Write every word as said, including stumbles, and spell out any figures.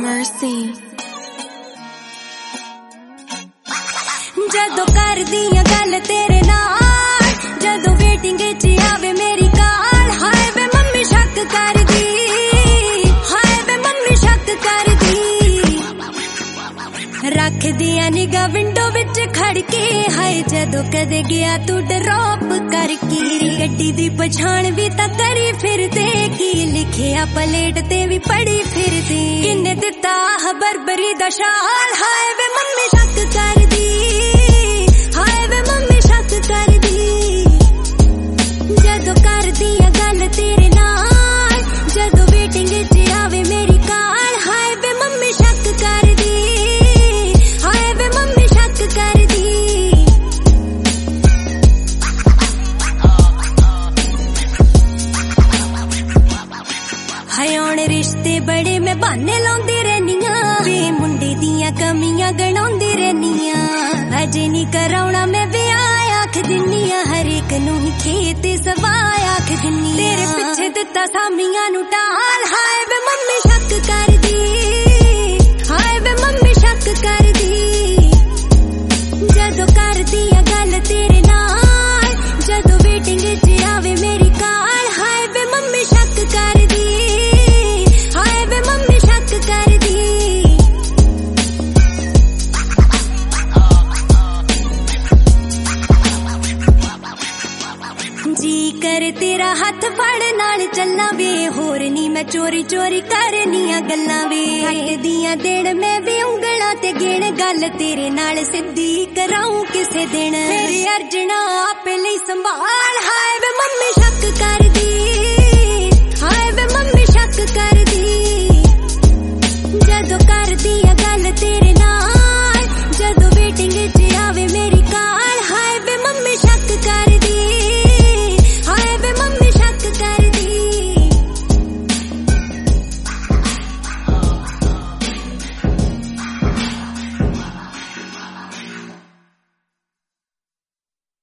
Mercy. ਜਦੋਂ ਕਰਦੀਆਂ ਗੱਲ ਤੇਰੇ ਨਾਲ, ਜਦੋਂ ਵੇਟਿੰਗ 'ਚ ਆਵੇ ਮੇਰੀ ਕਾਲ, ਹਾਏ ਵੇ ਮੰਮੀ ਸ਼ੱਕ ਕਰਦੀ, ਹਾਏ ਵੇ ਮੰਮੀ ਸ਼ੱਕ ਕਰਦੀ, ਰੱਖਦੀਆਂ ਨਿਗਾਹ ਵਿੰਡੋ ਵਿੱਚ ਖੜ ਕੇ, ਹਾਏ ਜਦੋਂ ਕਦੇ ਗਿਆ ਤੂੰ ਡਰੋਪ ਕਰਕੇ, ਗੱਡੀ ਦੀ ਪਛਾਣ ਵੀ ਤਾਂ ਕਰੀ ਫਿਰਦੇ, ਕੀ ਲਿਖਿਆ ਪਲੇਟ ਤੇ ਵੀ ਪੜੀ ਫਿਰਦੇ, ਕਿੰਨੇ ਦਿੱਤਾ ਬਰਬਰੀ ਦਾ ਸ਼ਾਲ, ਹਾਏ ਵੇ ਮੰਮੀ ਸ਼ੱਕ ਕਰਦੀ, ਹਾਏ ਵੇ ਮੰਮੀ ਸ਼ੱਕ ਕਰਦੀ, ਜਦੋਂ ਕਰਦੀ ਆ ਗੱਲ ਤੇਰੇ ਨਾਲ, ਜਦੋਂ ਵੇਟਿੰਗ 'ਚ ਆਵੇ ਮੇਰੀ ਕਾਲ, ਹਾਏ ਵੇ ਮੰਮੀ ਸ਼ੱਕ ਕਰਦੀ, ਹਾਏ ਵੇ ਮੰਮੀ ਸ਼ੱਕ ਕਰਦੀ, ਹਾਏ ਹੁਣ ਰਿਸ਼ਤੇ ਬੜੇ ਮੈਂ ਬਹਾਨੇ ਲਾਉਂਦੀ ਰਹਿਨੀਆਂ, ਵੇ ਮੁੰਡੇ ਦੀਆਂ ਕਮੀਆਂ ਗਣਾਉਂਦੀ ਰਹਿਨੀਆਂ, ਅਜੇ ਨੀ ਕਰਾਉਣਾ ਮੈਂ ਵਿਆਹ ਆਖ ਦਿੰਨੀ ਆ, ਹਰ ਇੱਕ ਨੂੰ ਹੀ ਖੇਤ ਸਵਾਹ ਆਖ ਦਿੰਨੀ ਆ, ਤੇਰੇ ਪਿੱਛੇ ਦਿੱਤਾ ਸਾਮੀਆਂ ਨੂੰ ਟਾਲ, ਹਾਏ ਵੇ ਮੰਮੀ ਸ਼ੱਕ ਕਰਦੀ, ਹਾਏ ਵੇ ਮੰਮੀ ਸ਼ੱਕ ਕਰਦੀ, ਜਦੋਂ ਕਰਦੀ ਆ ਗੱਲ ਤੇਰੇ ਨਾਲ, ਜਦੋਂ ਵੇਟਿੰਗ 'ਚ ਆਵੇ ਮੇਰੀ ਕਾਲ, ਹਾਏ ਵੇ ਮੰਮੀ ਸ਼ੱਕ ਕਰਦੀ, ਹਾਏ ਵੇ ਮੰਮੀ ਸ਼ੱਕ ਕਰਦੀ, ਜੀ ਕਰ ਤੇਰਾ ਹੱਥ ਫੜ ਨਾਲ ਚੱਲਾਂ ਵੇ, ਹੋਰ ਨੀ ਮੈਂ ਚੋਰੀ ਚੋਰੀ ਕਰਨੀਆਂ ਗੱਲਾਂ ਵੇ, ਹੱਟਦੀਆਂ ਦਿਨ ਮੈਂ ਵੀ ਉਂਗਲਾਂ ਤੇ ਗਿਣ, ਗੱਲ ਤੇਰੇ ਨਾਲ ਸਿੱਧੀ ਕਰਾਉਂ ਕਿਸੇ ਦਿਨ, ਮੇਰੀ ਅਰਜਣਾ ਆਪੇ ਲਈ